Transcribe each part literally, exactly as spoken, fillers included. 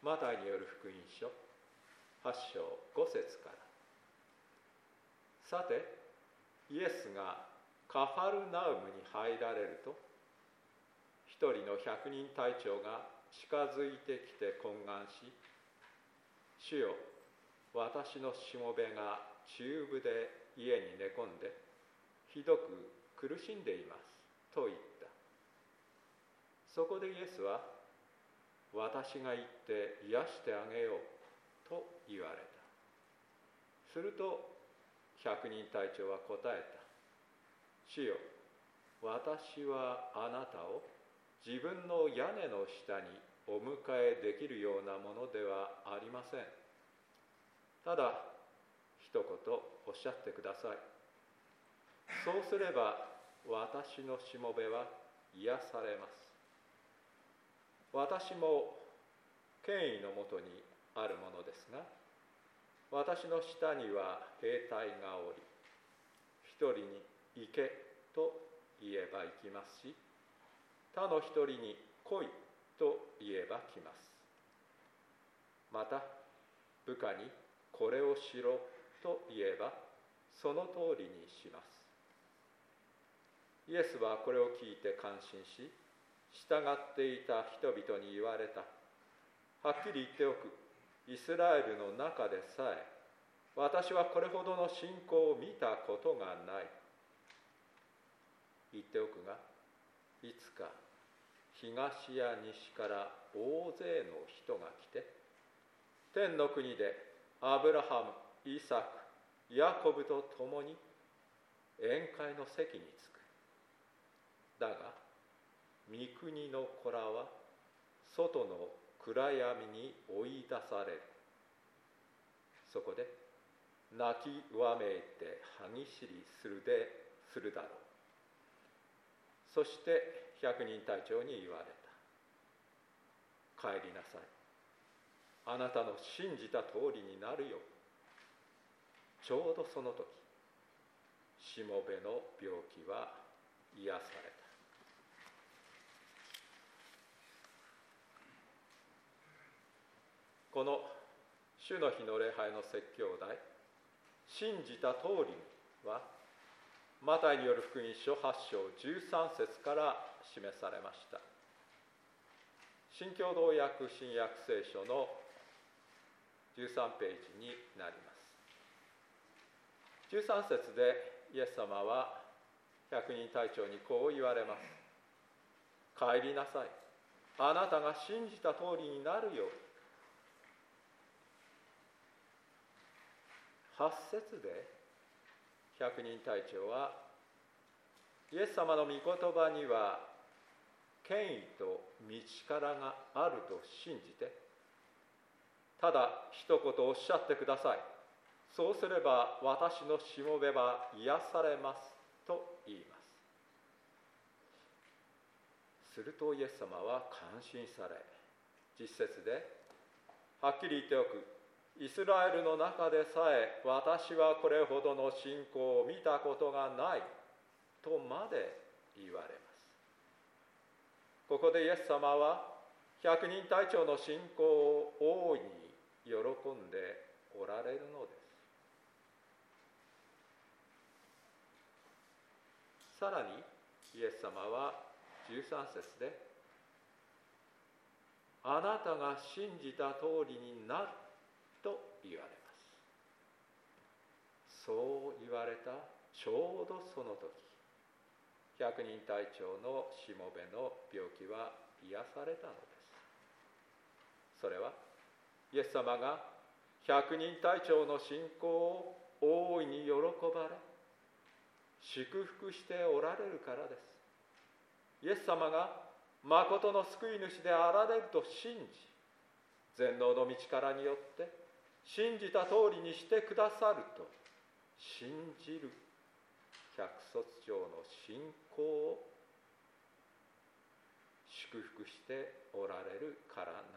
マタイによる福音書はち章ご節から。さて、イエスがカファルナウムに入られると、一人の百人隊長が近づいてきて懇願し、主よ、私のしもべが中部で家に寝込んで、ひどく苦しんでいますと言った。そこでイエスは、私が行って癒してあげようと言われた。すると百人隊長は答えた。主よ、私はあなたを自分の屋根の下にお迎えできるようなものではありません。ただ一言おっしゃってください。そうすれば私のしもべは癒されます。私も権威のもとにあるものですが、私の下には兵隊がおり、一人に行けと言えば行きますし、他の一人に来いと言えば来ます。また部下にこれをしろと言えばその通りにします。イエスはこれを聞いて感心し、従っていた人々に言われた。はっきり言っておく。イスラエルの中でさえ、私はこれほどの信仰を見たことがない。言っておくが、いつか東や西から大勢の人が来て、天の国でアブラハム、イサク、ヤコブと共に宴会の席に着く。だが、御国の子らは外の暗闇に追い出される。そこで泣きわめいて歯ぎしりするでするだろう。そして百人隊長に言われた。帰りなさい。あなたの信じた通りになるよ。ちょうどその時、しもべの病気は癒された。この主の日の礼拝の説教題、信じた通りには、マタイによる福音書はち章じゅうさん節から示されました。新共同訳新約聖書のじゅうさんページになります。じゅうさん節でイエス様は百人隊長にこう言われます。帰りなさい。あなたが信じた通りになるよ。はち節で百人隊長はイエス様の御言葉には権威と道からがあると信じて、ただ一言おっしゃってください。そうすれば私のしもべは癒されますと言います。するとイエス様は感心され、じゅっ節ではっきり言っておく。イスラエルの中でさえ私はこれほどの信仰を見たことがないとまで言われます。ここでイエス様は百人隊長の信仰を大いに喜んでおられるのです。さらにイエス様はじゅうさん節で、あなたが信じた通りになると言われます。そう言われたちょうどその時、百人隊長のしもべの病気は癒されたのです。それはイエス様が百人隊長の信仰を大いに喜ばれ、祝福しておられるからです。イエス様が誠の救い主であられると信じ、全能の道からによって信じた通りにしてくださると信じる百卒長の信仰を祝福しておられるからなのです。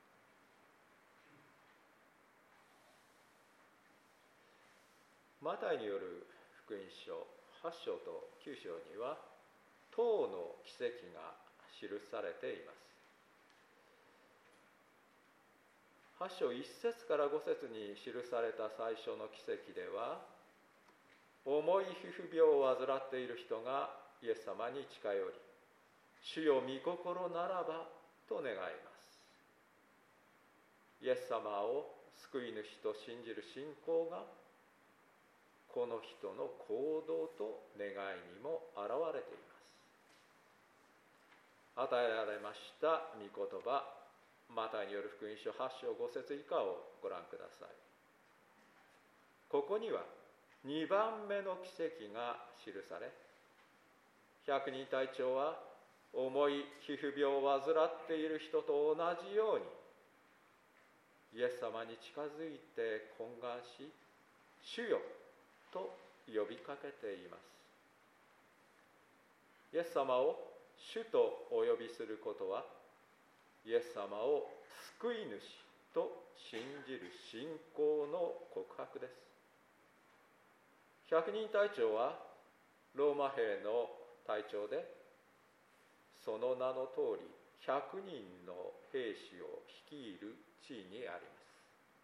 マタイによる福音書はち章ときゅう章には十の奇跡が記されています。 はち章いち節からご節に記された最初の奇跡では、重い皮膚病を患っている人がイエス様に近寄り、主よ御心ならばと願います。イエス様を救い主と信じる信仰が、この人の行動と願いにも現れています。与えられました御言葉、マタイによる福音書はち章ご節以下をご覧ください。ここにはにばんめの奇跡が記され、百人隊長は重い皮膚病を患っている人と同じように、イエス様に近づいて懇願し、主よと呼びかけています。イエス様を主とお呼びすることは、イエス様を救い主と信じる信仰の告白です。百人隊長はローマ兵の隊長で、その名の通り百人の兵士を率いる地位にあります。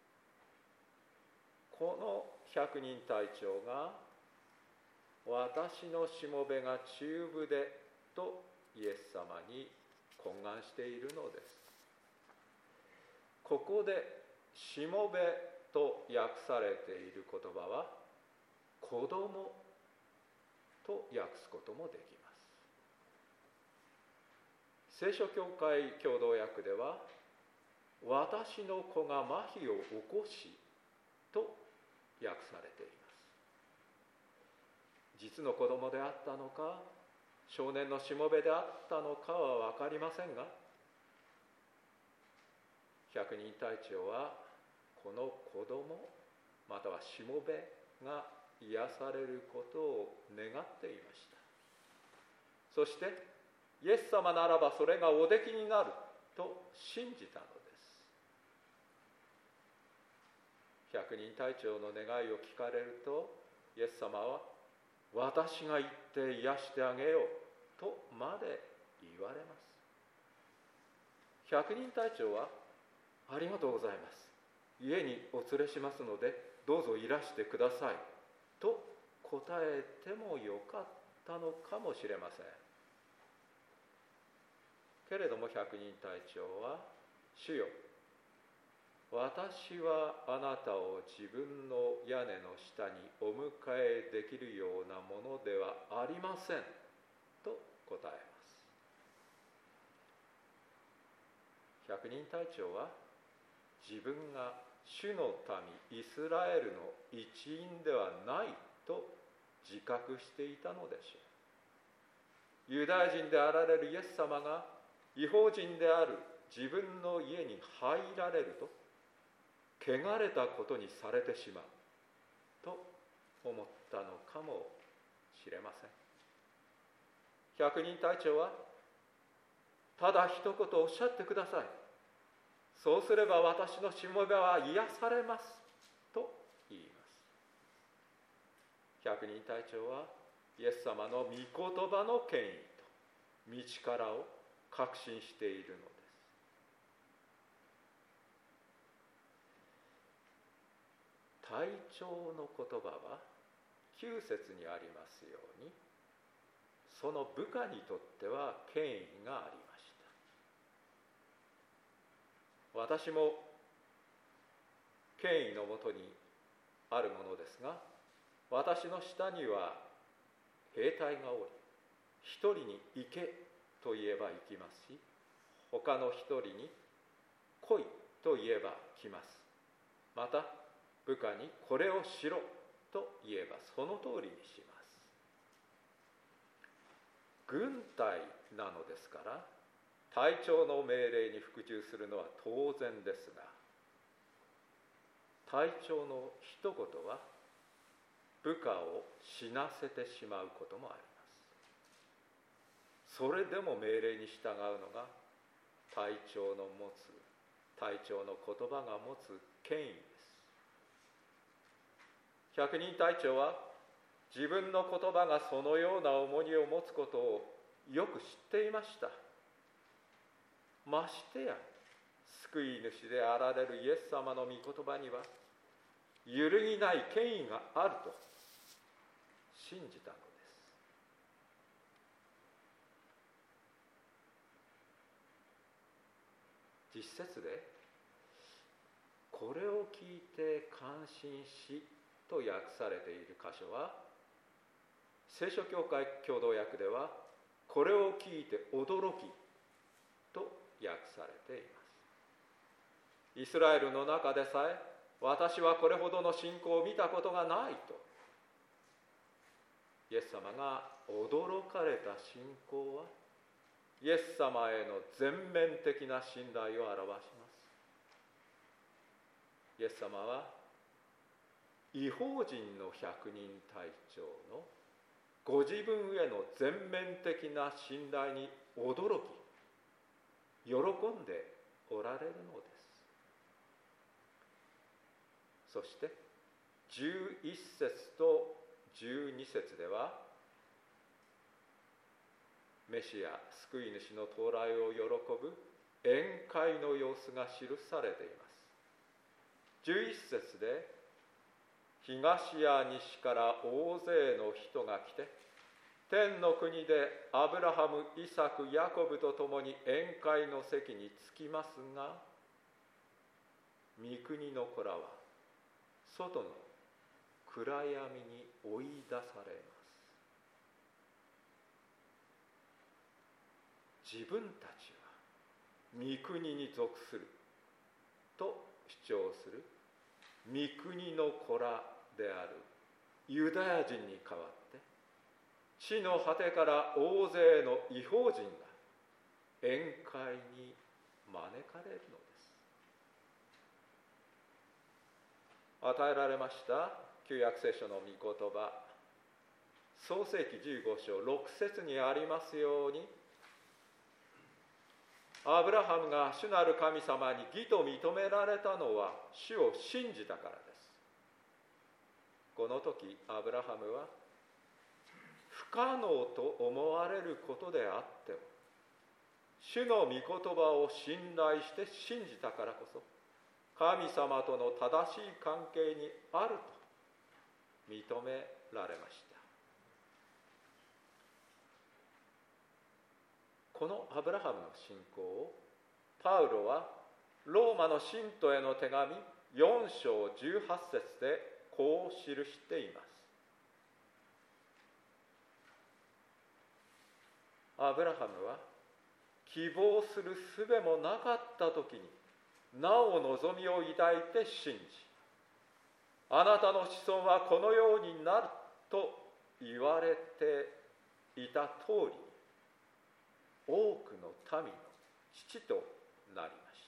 この百人隊長が、私のしもべが中部でとイエス様に懇願しているのです。ここでしもべと訳されている言葉は、子供と訳すこともできます。聖書教会共同訳では、私の子が麻痺を起こしと訳されています。実の子供であったのか、少年のしもべであったのかは分かりませんが、百人隊長はこの子供またはしもべが癒されることを願っていました。そしてイエス様ならばそれがおできになると信じたのです。百人隊長の願いを聞かれると、イエス様は、私が行って癒してあげようとまで言われます。百人隊長は、ありがとうございます、家にお連れしますのでどうぞいらしてくださいと答えてもよかったのかもしれません。けれども百人隊長は、主よ、私はあなたを自分の屋根の下にお迎えできるようなものではありませんと答えます。百人隊長は、自分が主の民イスラエルの一員ではないと自覚していたのでしょう。ユダヤ人であられるイエス様が異邦人である自分の家に入られると、汚れたことにされてしまうと思ったのかもしれません。百人隊長は、ただ一言おっしゃってください、そうすれば私のしもべは癒されますと言います。百人隊長はイエス様の御言葉の権威と道からを確信しているのです。隊長の言葉はきゅう節にありますように、その部下にとっては権威があります。私も権威のもとにあるものですが、私の下には兵隊がおり、一人に行けと言えば行きますし、他の一人に来いと言えば来ます。また部下にこれをしろと言えばその通りにします。軍隊なのですから、隊長の命令に服従するのは当然ですが、隊長の一言は部下を死なせてしまうこともあります。それでも命令に従うのが隊長の持つ、隊長の言葉が持つ権威です。百人隊長は自分の言葉がそのような重荷を持つことをよく知っていました。ましてや救い主であられるイエス様の御言葉には揺るぎない権威があると信じたのです。実節でこれを聞いて感心しと訳されている箇所は、聖書教会共同訳ではこれを聞いて驚きと訳されています。イスラエルの中でさえ私はこれほどの信仰を見たことがないと、イエス様が驚かれた信仰はイエス様への全面的な信頼を表します。イエス様は異邦人の百人隊長のご自分への全面的な信頼に驚き喜んでおられるのです。そしてじゅういっ節とじゅうに節ではメシア救い主の到来を喜ぶ宴会の様子が記されています。じゅういっ節で東や西から大勢の人が来て天の国でアブラハム、イサク、ヤコブと共に宴会の席に着きますが、御国の子らは外の暗闇に追い出されます。自分たちは御国に属すると主張する御国の子らであるユダヤ人に代わって地の果てから大勢の異邦人が宴会に招かれるのです。与えられました旧約聖書の御言葉、創世記じゅうご章ろく節にありますように、アブラハムが主なる神様に義と認められたのは主を信じたからです。この時アブラハムは不可能と思われることであっても主の御言葉を信頼して信じたからこそ神様との正しい関係にあると認められました。このアブラハムの信仰をパウロはローマの信徒への手紙よん章じゅうはち節でこう記しています。アブラハムは希望する術もなかった時になお望みを抱いて信じ、あなたの子孫はこのようになると言われていた通り多くの民の父となりました。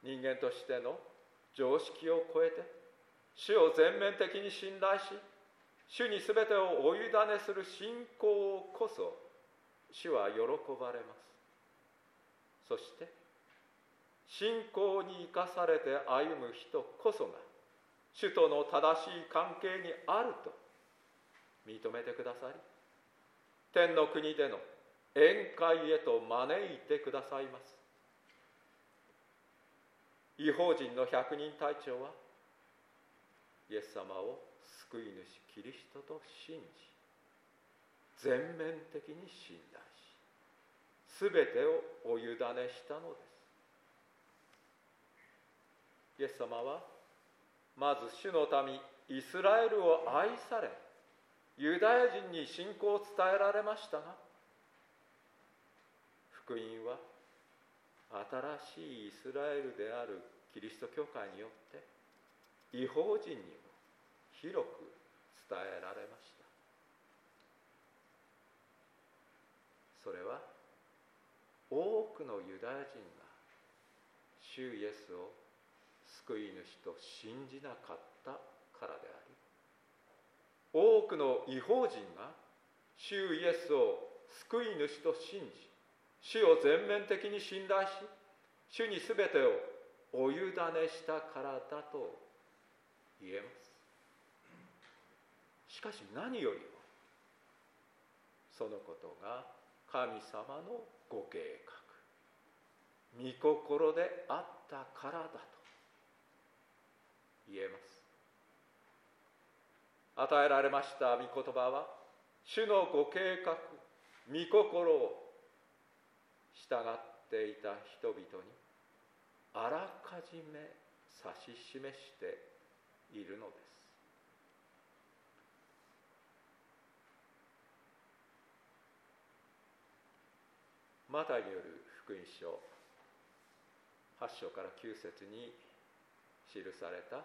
人間としての常識を超えて主を全面的に信頼し、主にすべてをお委ねする信仰こそ主は喜ばれます。そして信仰に生かされて歩む人こそが主との正しい関係にあると認めてくださり、天の国での宴会へと招いてくださいます。異邦人の百人隊長はイエス様を救い主キリストと信じ全面的に信頼しすべてをお委ねしたのです。イエス様はまず主の民イスラエルを愛されユダヤ人に信仰を伝えられましたが、福音は新しいイスラエルであるキリスト教会によって異邦人にも広く伝えられました。それは多くのユダヤ人が主イエスを救い主と信じなかったからであり、多くの異邦人が主イエスを救い主と信じ主を全面的に信頼し主にすべてをお委ねしたからだと言えます。しかし何よりもそのことが神様のご計画、御心であったからだと言えます。与えられました御言葉は、主のご計画、御心を従っていた人々にあらかじめ指し示しているのです。マタイによる福音書はち章からきゅう節に記された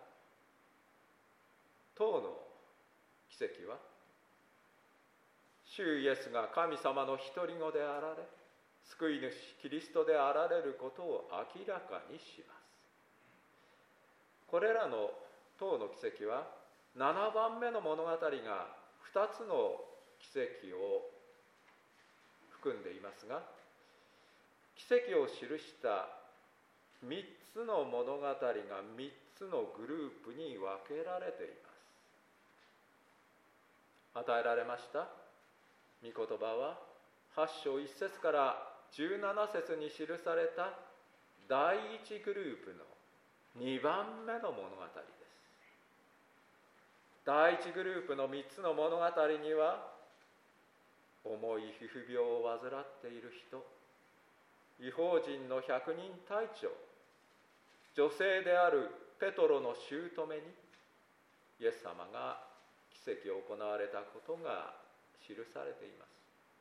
当の奇跡は、主イエスが神様の独り子であられ、救い主キリストであられることを明らかにします。これらの当の奇跡はななばんめの物語がふたつの奇跡を含んでいますが、奇跡を記したみっつの物語がみっつのグループに分けられています。与えられました御言葉ははち章いち節からじゅうなな節に記された第一グループのにばんめの物語です。第一グループのみっつの物語には、重い皮膚病を患っている人、異邦人の百人隊長、女性であるペトロの姑にイエス様が奇跡を行われたことが記されています。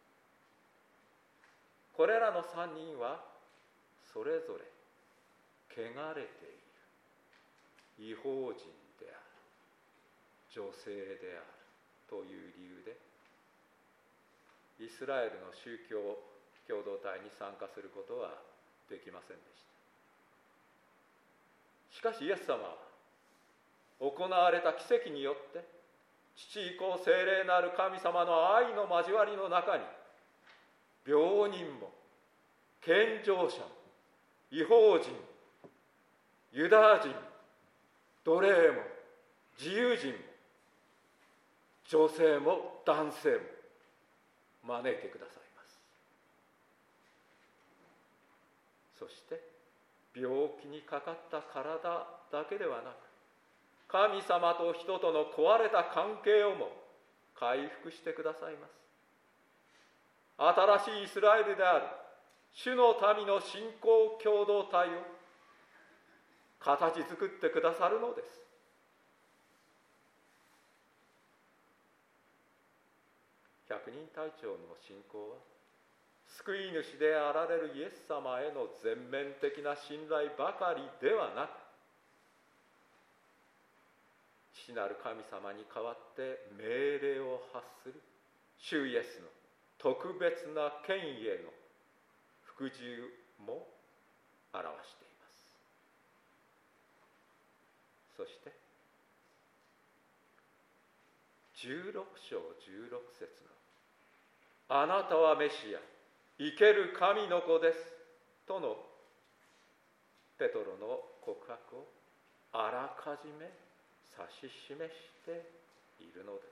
これらの三人はそれぞれ汚れている、異邦人である、女性であるという理由でイスラエルの宗教共同体に参加することはできませんでした。しかしイエス様は行われた奇跡によって父子聖霊なる神様の愛の交わりの中に、病人も健常者も異邦人もユダヤ人も奴隷も自由人も女性も男性も招いてくださいます。そして病気にかかった体だけではなく、神様と人との壊れた関係をも回復してくださいます。新しいイスラエルである主の民の信仰共同体を形作ってくださるのです。百人隊長の信仰は、救い主であられるイエス様への全面的な信頼ばかりではなく、父なる神様に代わって命令を発する主イエスの特別な権威への服従も表しています。そしてじゅうろく章じゅうろく節のあなたはメシア、生ける神の子ですとのペトロの告白をあらかじめ指し示しているのです。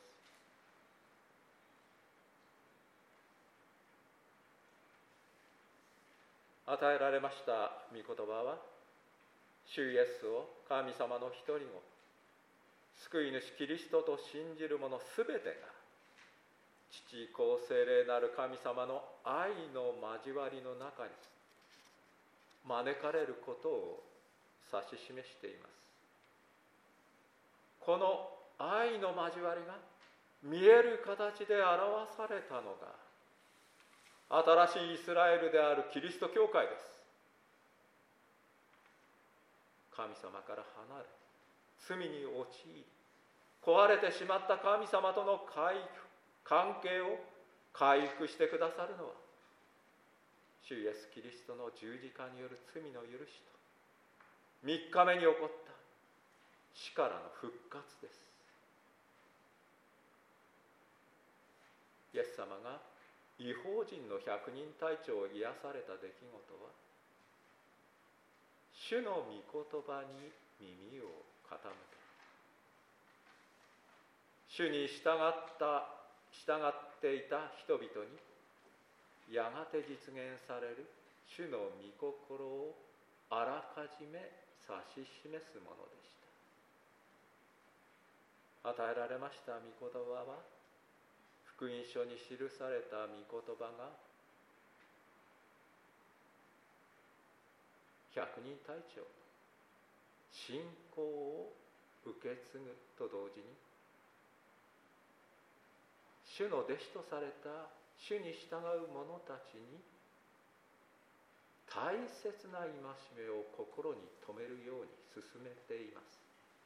与えられました御言葉は、主イエスを神様の一人子、救い主キリストと信じる者すべてが、父子聖霊なる神様の愛の交わりの中に招かれることを指し示しています。この愛の交わりが見える形で表されたのが、新しいイスラエルであるキリスト教会です。神様から離れ、罪に陥り、壊れてしまった神様との回復、関係を回復してくださるのは、主イエスキリストの十字架による罪の許しと、三日目に起こった死からの復活です。イエス様が異邦人の百人隊長を癒された出来事は、主の御言葉に耳を傾け、主に従った従っていた人々にやがて実現される主の御心をあらかじめ指し示すものでした。与えられました御言葉は、福音書に記された御言葉が百人隊長の信仰を受け継ぐと同時に、主の弟子とされた主に従う者たちに大切な戒めを心に留めるように進めています。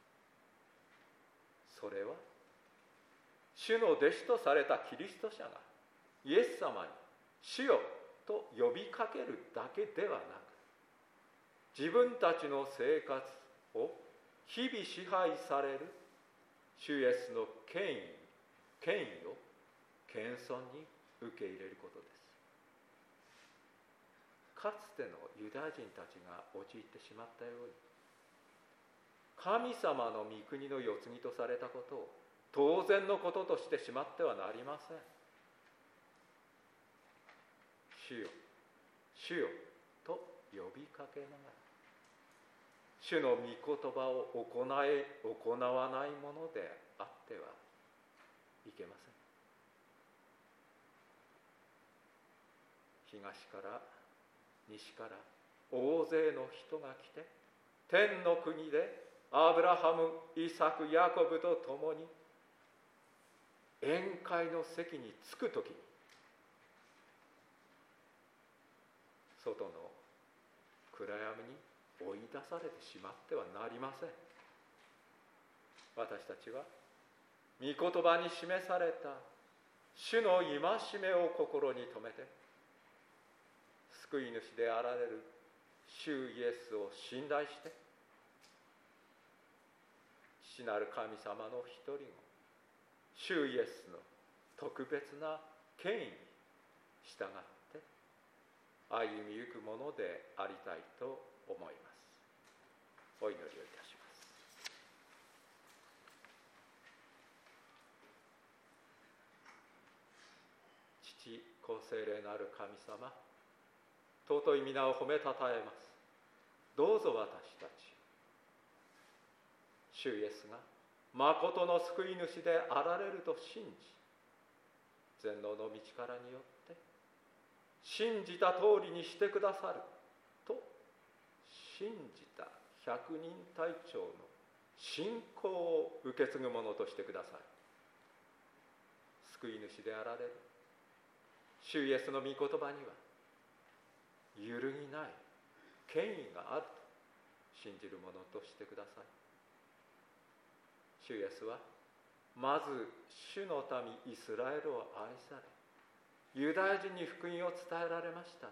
それは主の弟子とされたキリスト者がイエス様に主よと呼びかけるだけではなく、自分たちの生活を日々支配される主イエスの権威、権威を謙遜に受け入れることです。かつてのユダヤ人たちが陥ってしまったように、神様の御国の世継ぎとされたことを当然のこととしてしまってはなりません。主よ、主よと呼びかけながら、主の御言葉を行い、行わないものであってはいけません。東から西から大勢の人が来て、天の国でアブラハム、イサク、ヤコブと共に宴会の席に着くときに、外の暗闇に追い出されてしまってはなりません。私たちは御言葉に示された主の戒めを心に留めて、救い主であられる主イエスを信頼して、父なる神様の一人を主イエスの特別な権威に従って歩みゆくものでありたいと思います。お祈りをいたします。父、子、聖霊なる神様、尊い皆を褒めたたえます。どうぞ私たち、主イエスが誠の救い主であられると信じ、全能の御力によって信じた通りにしてくださると信じた百人隊長の信仰を受け継ぐものとしてください。救い主であられる主イエスの御言葉には揺るぎない権威があると信じるものとしてください。主イエスはまず主の民イスラエルを愛され、ユダヤ人に福音を伝えられましたが、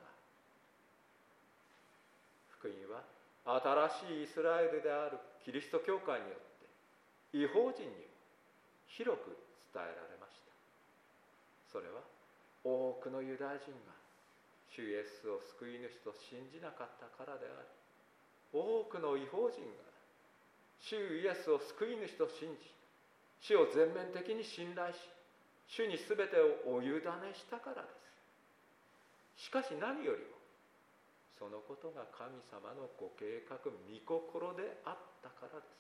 福音は新しいイスラエルであるキリスト教会によって異邦人にも広く伝えられました。それは多くのユダヤ人が主イエスを救い主と信じなかったからであり、多くの異邦人が主イエスを救い主と信じ、主を全面的に信頼し、主に全てをお委ねしたからです。しかし何よりもそのことが神様のご計画、御心であったからです。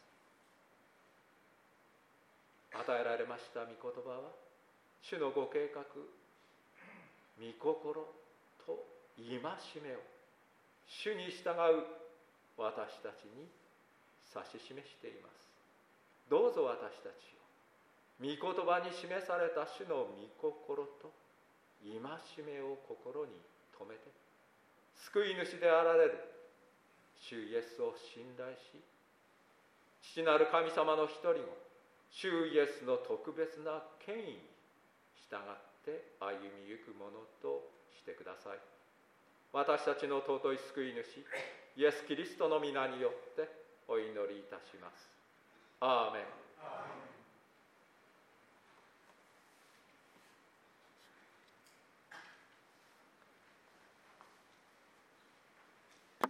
与えられました御言葉は主のご計画、御心と戒めを主に従う私たちに指し示しています。どうぞ私たちを御言葉に示された主の御心と戒めを心に留めて、救い主であられる主イエスを信頼し、父なる神様の一人を主イエスの特別な権威に従って歩みゆくものとしてください。私たちの尊い救い主イエス・キリストの皆によってお祈りいたします。アーメン。